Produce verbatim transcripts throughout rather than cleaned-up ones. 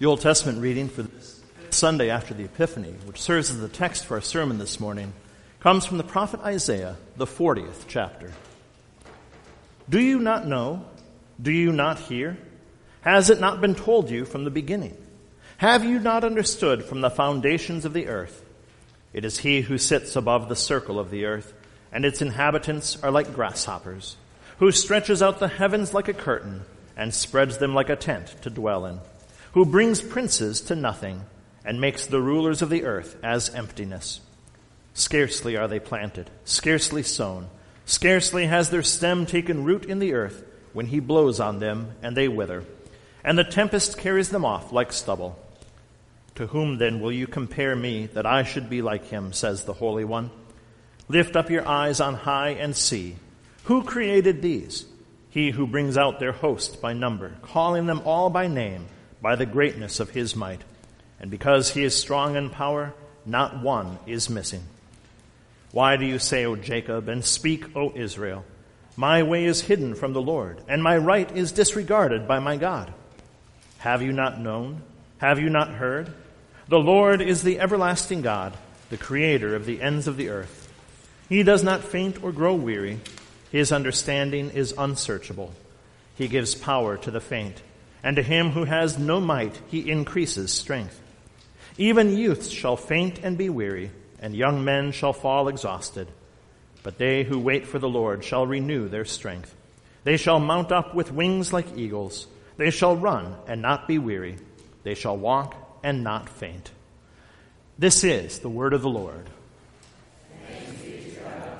The Old Testament reading for this Sunday after the Epiphany, which serves as the text for our sermon this morning, comes from the prophet Isaiah, the fortieth chapter. Do you not know? Do you not hear? Has it not been told you from the beginning? Have you not understood from the foundations of the earth? It is he who sits above the circle of the earth, and its inhabitants are like grasshoppers, who stretches out the heavens like a curtain and spreads them like a tent to dwell in, who brings princes to nothing and makes the rulers of the earth as emptiness. Scarcely are they planted, scarcely sown, scarcely has their stem taken root in the earth when he blows on them and they wither, and the tempest carries them off like stubble. To whom then will you compare me that I should be like him, says the Holy One? Lift up your eyes on high and see. Who created these? He who brings out their host by number, calling them all by name, by the greatness of his might. And because he is strong in power, not one is missing. Why do you say, O Jacob, and speak, O Israel? My way is hidden from the Lord, and my right is disregarded by my God. Have you not known? Have you not heard? The Lord is the everlasting God, the creator of the ends of the earth. He does not faint or grow weary. His understanding is unsearchable. He gives power to the faint, and to him who has no might he increases strength. Even youths shall faint and be weary, and young men shall fall exhausted. But they who wait for the Lord shall renew their strength. They shall mount up with wings like eagles. They shall run and not be weary. They shall walk and not faint. This is the word of the Lord. Thanks be to God.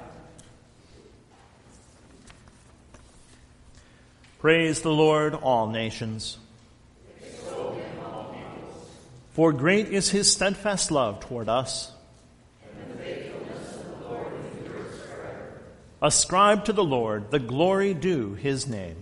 Praise the Lord, all nations. Extol him, all peoples. For great is his steadfast love toward us. And the faithfulness of the Lord endures forever. Ascribe to the Lord the glory due his name.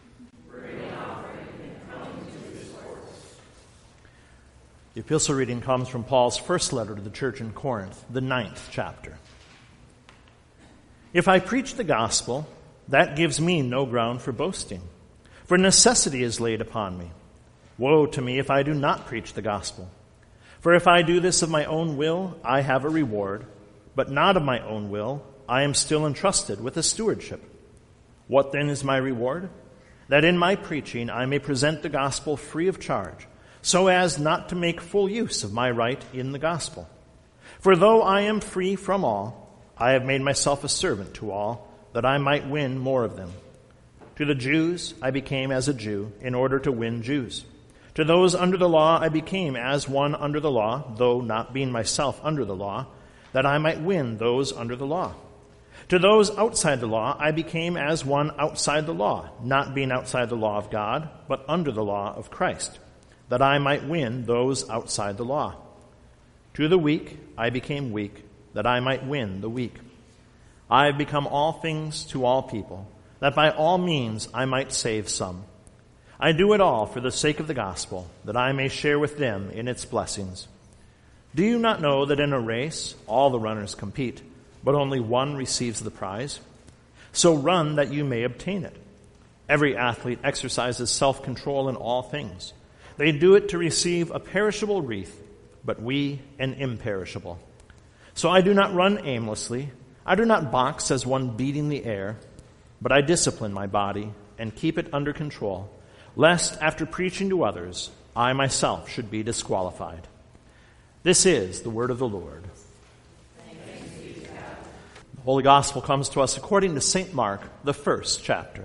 The epistle reading comes from Paul's first letter to the church in Corinth, the ninth chapter. If I preach the gospel, that gives me no ground for boasting, for necessity is laid upon me. Woe to me if I do not preach the gospel. For if I do this of my own will, I have a reward, but not of my own will, I am still entrusted with a stewardship. What then is my reward? That in my preaching I may present the gospel free of charge, so as not to make full use of my right in the gospel. For though I am free from all, I have made myself a servant to all, that I might win more of them. To the Jews I became as a Jew, in order to win Jews. To those under the law I became as one under the law, though not being myself under the law, that I might win those under the law. To those outside the law I became as one outside the law, not being outside the law of God, but under the law of Christ, that I might win those outside the law. To the weak I became weak, that I might win the weak. I have become all things to all people, that by all means I might save some. I do it all for the sake of the gospel, that I may share with them in its blessings. Do you not know that in a race all the runners compete, but only one receives the prize? So run that you may obtain it. Every athlete exercises self-control in all things. They do it to receive a perishable wreath, but we an imperishable. So I do not run aimlessly. I do not box as one beating the air, but I discipline my body and keep it under control, lest after preaching to others, I myself should be disqualified. This is the word of the Lord. Thanks be to God. The Holy Gospel comes to us according to Saint Mark, the first chapter.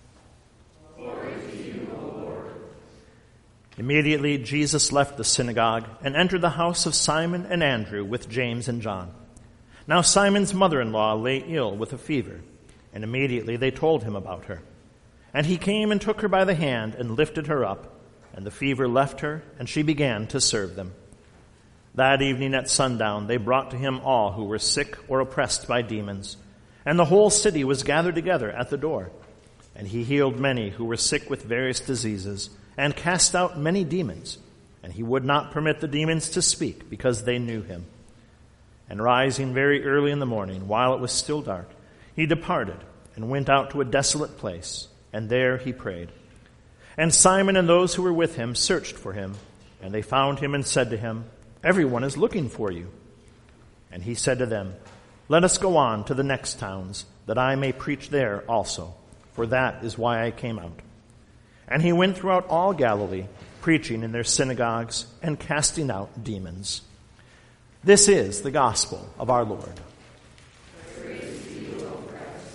Immediately Jesus left the synagogue and entered the house of Simon and Andrew with James and John. Now Simon's mother-in-law lay ill with a fever, and immediately they told him about her. And he came and took her by the hand and lifted her up, and the fever left her, and she began to serve them. That evening at sundown they brought to him all who were sick or oppressed by demons, and the whole city was gathered together at the door. And he healed many who were sick with various diseases, and cast out many demons, and he would not permit the demons to speak, because they knew him. And rising very early in the morning, while it was still dark, he departed and went out to a desolate place, and there he prayed. And Simon and those who were with him searched for him, And they found him and said to him, "Everyone is looking for you." And he said to them, "Let us go on to the next towns, that I may preach there also, for that is why I came out." And he went throughout all Galilee, preaching in their synagogues and casting out demons. This is the gospel of our Lord. Praise to you, O Christ.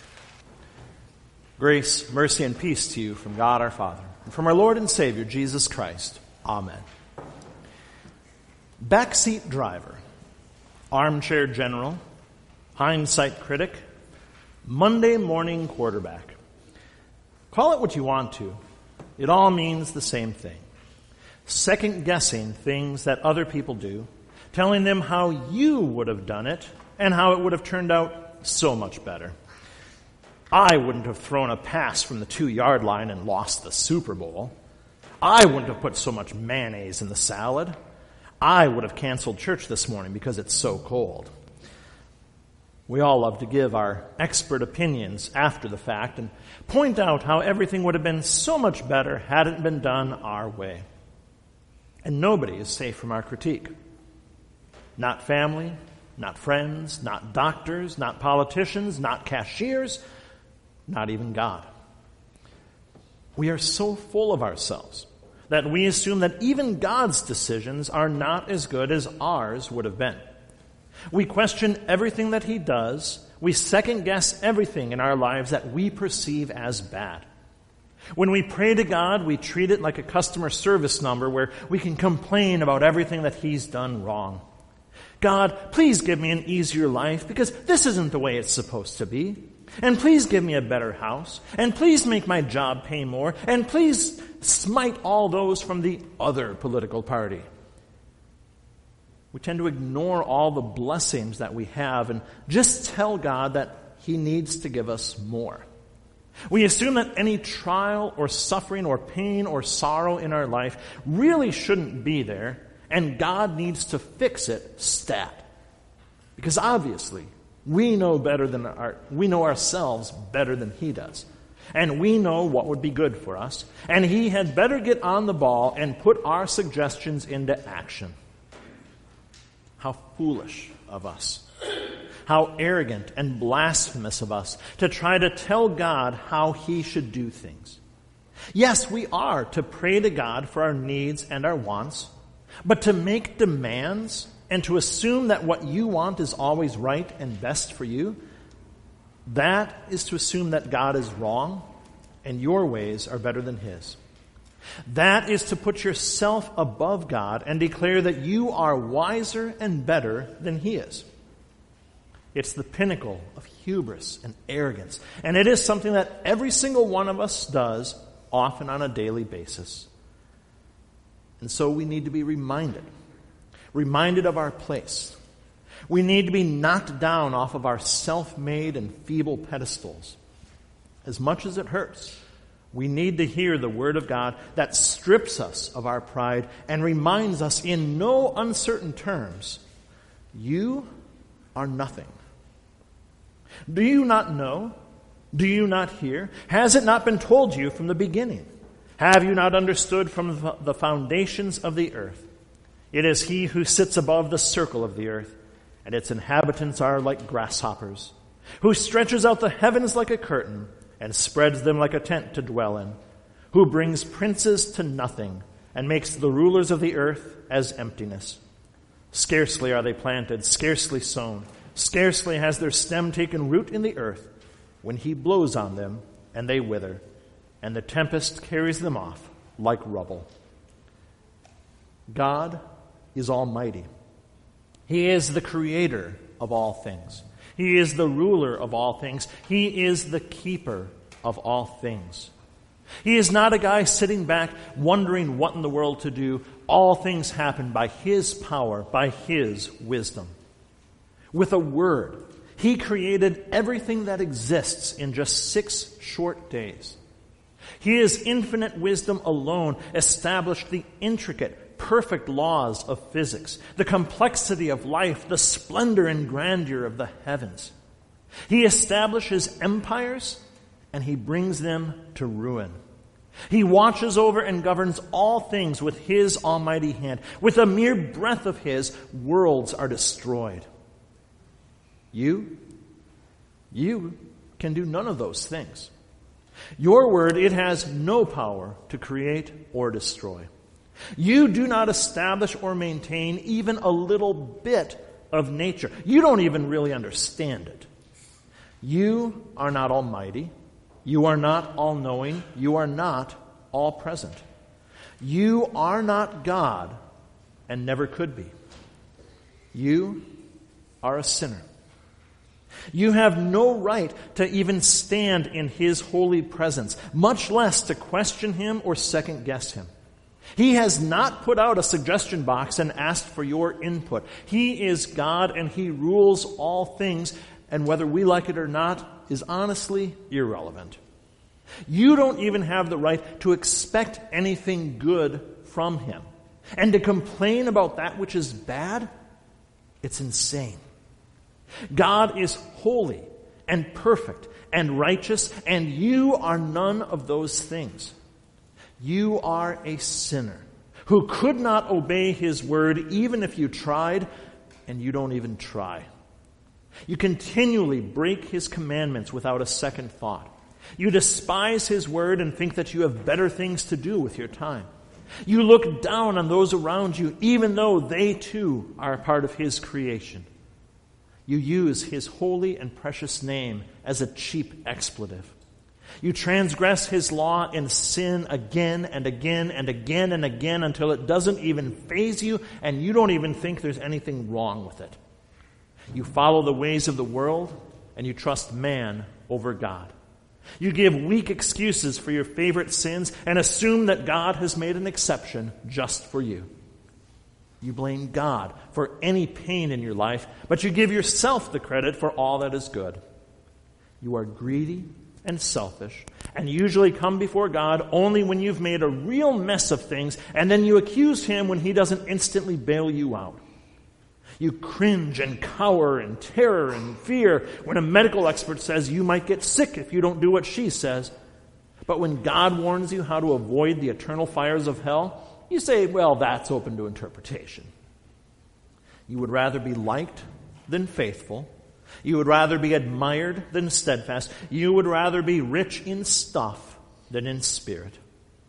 Grace, mercy, and peace to you from God our Father, and from our Lord and Savior, Jesus Christ. Amen. Backseat driver, armchair general, hindsight critic, Monday morning quarterback. Call it what you want to. It all means the same thing. Second-guessing things that other people do, telling them how you would have done it and how it would have turned out so much better. I wouldn't have thrown a pass from the two-yard line and lost the Super Bowl. I wouldn't have put so much mayonnaise in the salad. I would have canceled church this morning because it's so cold. We all love to give our expert opinions after the fact and point out how everything would have been so much better had it been done our way. And nobody is safe from our critique. Not family, not friends, not doctors, not politicians, not cashiers, not even God. We are so full of ourselves that we assume that even God's decisions are not as good as ours would have been. We question everything that He does. We second-guess everything in our lives that we perceive as bad. When we pray to God, we treat it like a customer service number where we can complain about everything that He's done wrong. God, please give me an easier life because this isn't the way it's supposed to be. And please give me a better house. And please make my job pay more. And please smite all those from the other political party. We tend to ignore all the blessings that we have and just tell God that He needs to give us more. We assume that any trial or suffering or pain or sorrow in our life really shouldn't be there, and God needs to fix it stat. Because obviously, we know better than our, we know ourselves better than He does. And we know what would be good for us. And He had better get on the ball and put our suggestions into action. How foolish of us. How arrogant and blasphemous of us to try to tell God how He should do things. Yes, we are to pray to God for our needs and our wants, but to make demands and to assume that what you want is always right and best for you, that is to assume that God is wrong and your ways are better than His. That is to put yourself above God and declare that you are wiser and better than He is. It's the pinnacle of hubris and arrogance, and it is something that every single one of us does, often on a daily basis. And so we need to be reminded, reminded of our place. We need to be knocked down off of our self-made and feeble pedestals. As much as it hurts, we need to hear the Word of God that strips us of our pride and reminds us in no uncertain terms, you are nothing. Do you not know? Do you not hear? Has it not been told you from the beginning? Have you not understood from the foundations of the earth? It is He who sits above the circle of the earth, and its inhabitants are like grasshoppers, who stretches out the heavens like a curtain and spreads them like a tent to dwell in, who brings princes to nothing and makes the rulers of the earth as emptiness. Scarcely are they planted, scarcely sown, scarcely has their stem taken root in the earth, when He blows on them and they wither, and the tempest carries them off like rubble. God is almighty. He is the creator of all things. He is the ruler of all things. He is the keeper of all things. He is not a guy sitting back wondering what in the world to do. All things happen by His power, by His wisdom. With a word, He created everything that exists in just six short days. His infinite wisdom alone established the intricate, perfect laws of physics, the complexity of life, the splendor and grandeur of the heavens. He establishes empires, and He brings them to ruin. He watches over and governs all things with his almighty hand. With a mere breath of his, worlds are destroyed. You, you can do none of those things. Your word, it has no power to create or destroy. You do not establish or maintain even a little bit of nature. You don't even really understand it. You are not almighty. You are not all-knowing. You are not all-present. You are not God and never could be. You are a sinner. You have no right to even stand in his holy presence, much less to question him or second-guess him. He has not put out a suggestion box and asked for your input. He is God and he rules all things, and whether we like it or not is honestly irrelevant. You don't even have the right to expect anything good from him. And to complain about that which is bad, it's insane. God is holy and perfect and righteous, and you are none of those things. You are a sinner who could not obey his word even if you tried, and you don't even try. You continually break his commandments without a second thought. You despise his word and think that you have better things to do with your time. You look down on those around you even though they too are a part of his creation. You use his holy and precious name as a cheap expletive. You transgress his law and sin again and again and again and again until it doesn't even faze you and you don't even think there's anything wrong with it. You follow the ways of the world and you trust man over God. You give weak excuses for your favorite sins and assume that God has made an exception just for you. You blame God for any pain in your life, but you give yourself the credit for all that is good. You are greedy and selfish, and usually come before God only when you've made a real mess of things, and then you accuse him when he doesn't instantly bail you out. You cringe and cower in terror and fear when a medical expert says you might get sick if you don't do what she says. But when God warns you how to avoid the eternal fires of hell, you say, well, that's open to interpretation. You would rather be liked than faithful. You would rather be admired than steadfast. You would rather be rich in stuff than in spirit.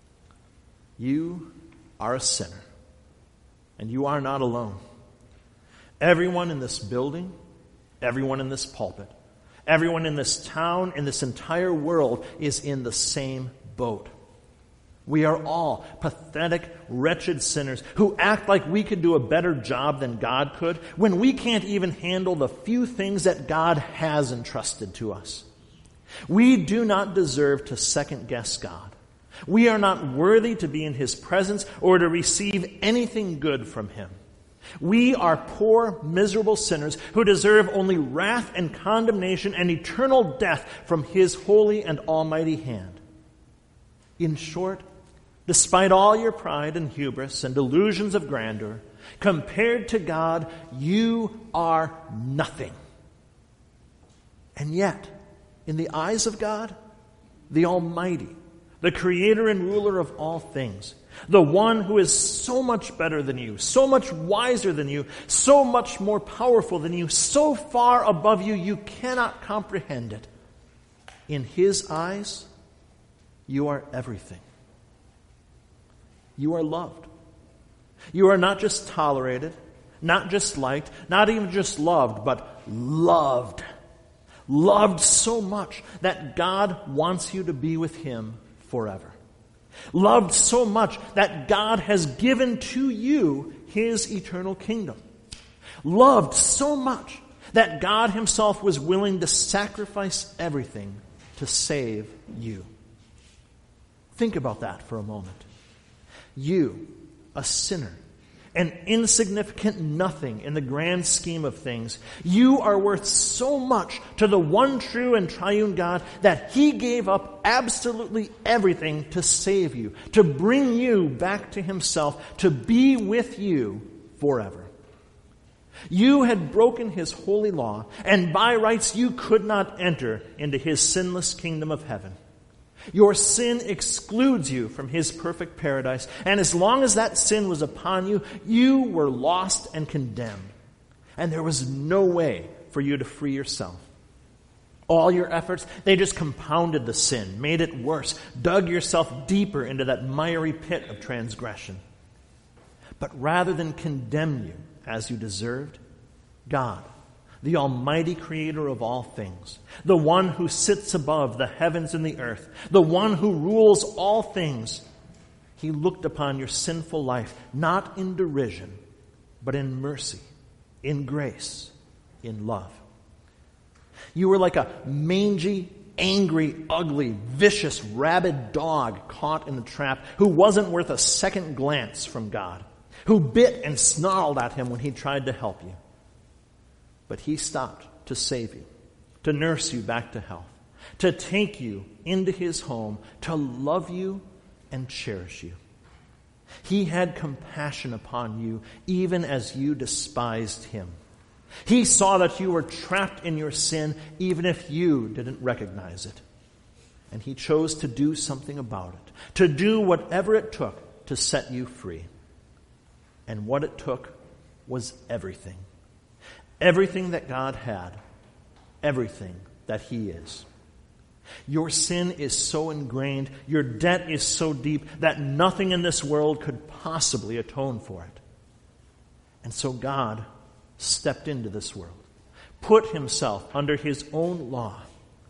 You are a sinner, and you are not alone. Everyone in this building, everyone in this pulpit, everyone in this town, in this entire world is in the same boat. We are all pathetic, wretched sinners who act like we could do a better job than God could when we can't even handle the few things that God has entrusted to us. We do not deserve to second-guess God. We are not worthy to be in his presence or to receive anything good from him. We are poor, miserable sinners who deserve only wrath and condemnation and eternal death from his holy and almighty hand. In short, despite all your pride and hubris and delusions of grandeur, compared to God, you are nothing. And yet, in the eyes of God, the Almighty, the Creator and ruler of all things, the one who is so much better than you, so much wiser than you, so much more powerful than you, so far above you, you cannot comprehend it. In his eyes, you are everything. You are loved. You are not just tolerated, not just liked, not even just loved, but loved. Loved so much that God wants you to be with him forever. Loved so much that God has given to you his eternal kingdom. Loved so much that God himself was willing to sacrifice everything to save you. Think about that for a moment. You, a sinner, an insignificant nothing in the grand scheme of things, you are worth so much to the one true and triune God that he gave up absolutely everything to save you, to bring you back to himself, to be with you forever. You had broken his holy law, and by rights you could not enter into his sinless kingdom of heaven. Your sin excludes you from his perfect paradise, and as long as that sin was upon you, you were lost and condemned, and there was no way for you to free yourself. All your efforts, they just compounded the sin, made it worse, dug yourself deeper into that miry pit of transgression. But rather than condemn you as you deserved, God, the almighty creator of all things, the one who sits above the heavens and the earth, the one who rules all things, he looked upon your sinful life not in derision, but in mercy, in grace, in love. You were like a mangy, angry, ugly, vicious, rabid dog caught in a trap who wasn't worth a second glance from God, who bit and snarled at him when he tried to help you. But he stopped to save you, to nurse you back to health, to take you into his home, to love you and cherish you. He had compassion upon you even as you despised him. He saw that you were trapped in your sin even if you didn't recognize it. And he chose to do something about it, to do whatever it took to set you free. And what it took was everything. Everything that God had, everything that he is. Your sin is so ingrained, your debt is so deep that nothing in this world could possibly atone for it. And so God stepped into this world, put himself under his own law.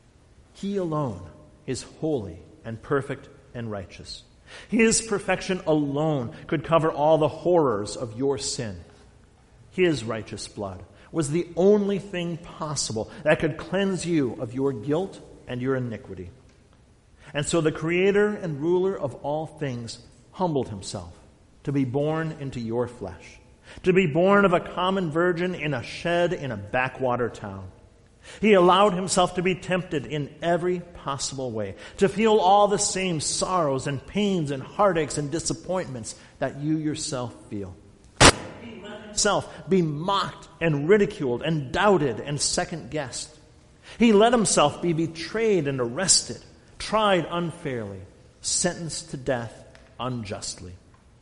He alone is holy and perfect and righteous. His perfection alone could cover all the horrors of your sin. His righteous blood was the only thing possible that could cleanse you of your guilt and your iniquity. And so the creator and ruler of all things humbled himself to be born into your flesh, to be born of a common virgin in a shed in a backwater town. He allowed himself to be tempted in every possible way, to feel all the same sorrows and pains and heartaches and disappointments that you yourself feel. He let himself be mocked and ridiculed and doubted and second-guessed. He let himself be betrayed and arrested, tried unfairly, sentenced to death unjustly.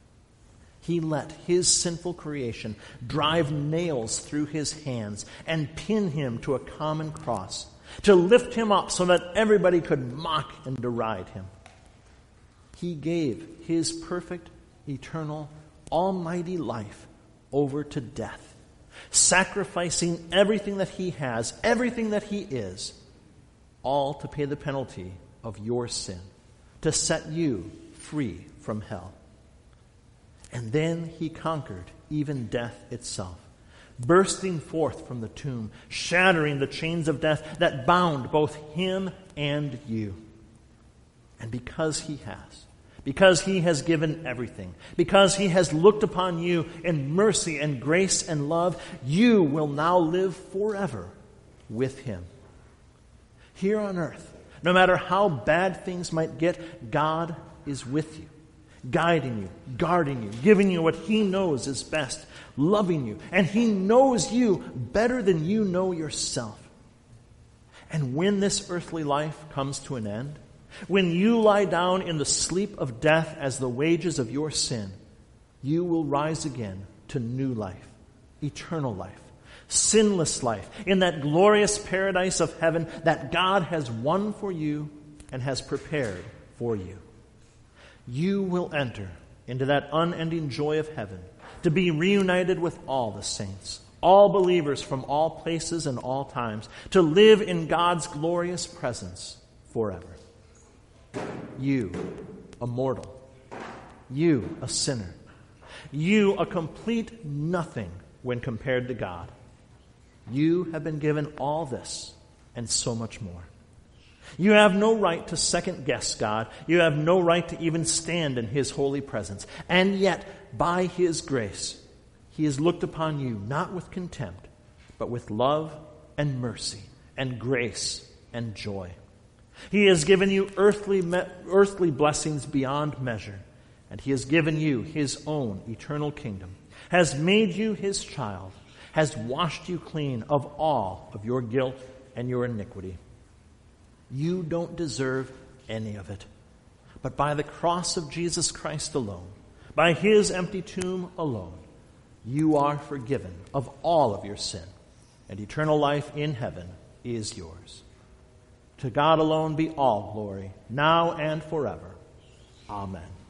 He let his sinful creation drive nails through his hands and pin him to a common cross, to lift him up so that everybody could mock and deride him. He gave his perfect, eternal, almighty life over to death, sacrificing everything that he has, everything that he is, all to pay the penalty of your sin, to set you free from hell. And then he conquered even death itself, bursting forth from the tomb, shattering the chains of death that bound both him and you. And because he has, because he has given everything, because he has looked upon you in mercy and grace and love, you will now live forever with him. Here on earth, no matter how bad things might get, God is with you, guiding you, guarding you, giving you what he knows is best, loving you, and he knows you better than you know yourself. And when this earthly life comes to an end, when you lie down in the sleep of death as the wages of your sin, you will rise again to new life, eternal life, sinless life, in that glorious paradise of heaven that God has won for you and has prepared for you. You will enter into that unending joy of heaven to be reunited with all the saints, all believers from all places and all times, to live in God's glorious presence forever. You, a mortal. You, a sinner. You, a complete nothing when compared to God. You have been given all this and so much more. You have no right to second-guess God. You have no right to even stand in his holy presence. And yet, by his grace, he has looked upon you not with contempt, but with love and mercy and grace and joy. He has given you earthly, me- earthly blessings beyond measure, and he has given you his own eternal kingdom, has made you his child, has washed you clean of all of your guilt and your iniquity. You don't deserve any of it. But by the cross of Jesus Christ alone, by his empty tomb alone, you are forgiven of all of your sin, and eternal life in heaven is yours. To God alone be all glory, now and forever. Amen.